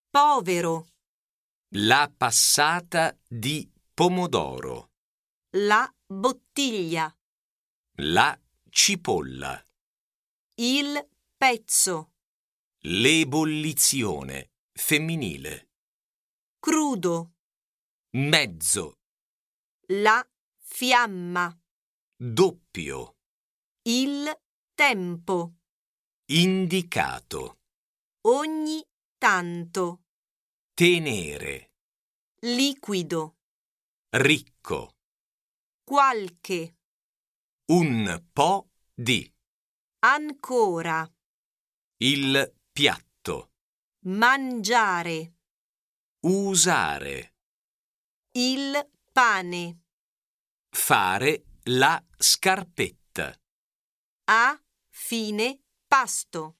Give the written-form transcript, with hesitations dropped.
povero, La passata di pomodoro. la bottiglia, La cipolla. il pezzo, L'ebollizione femminile. crudo, Mezzo. la fiamma, Doppio. il tempo, Indicato. ogni tanto, Tenere. liquido, Ricco. qualche, Un po' di. ancora, Il piatto. mangiare, Usare. il pane, Fare la scarpetta. a fine pasto.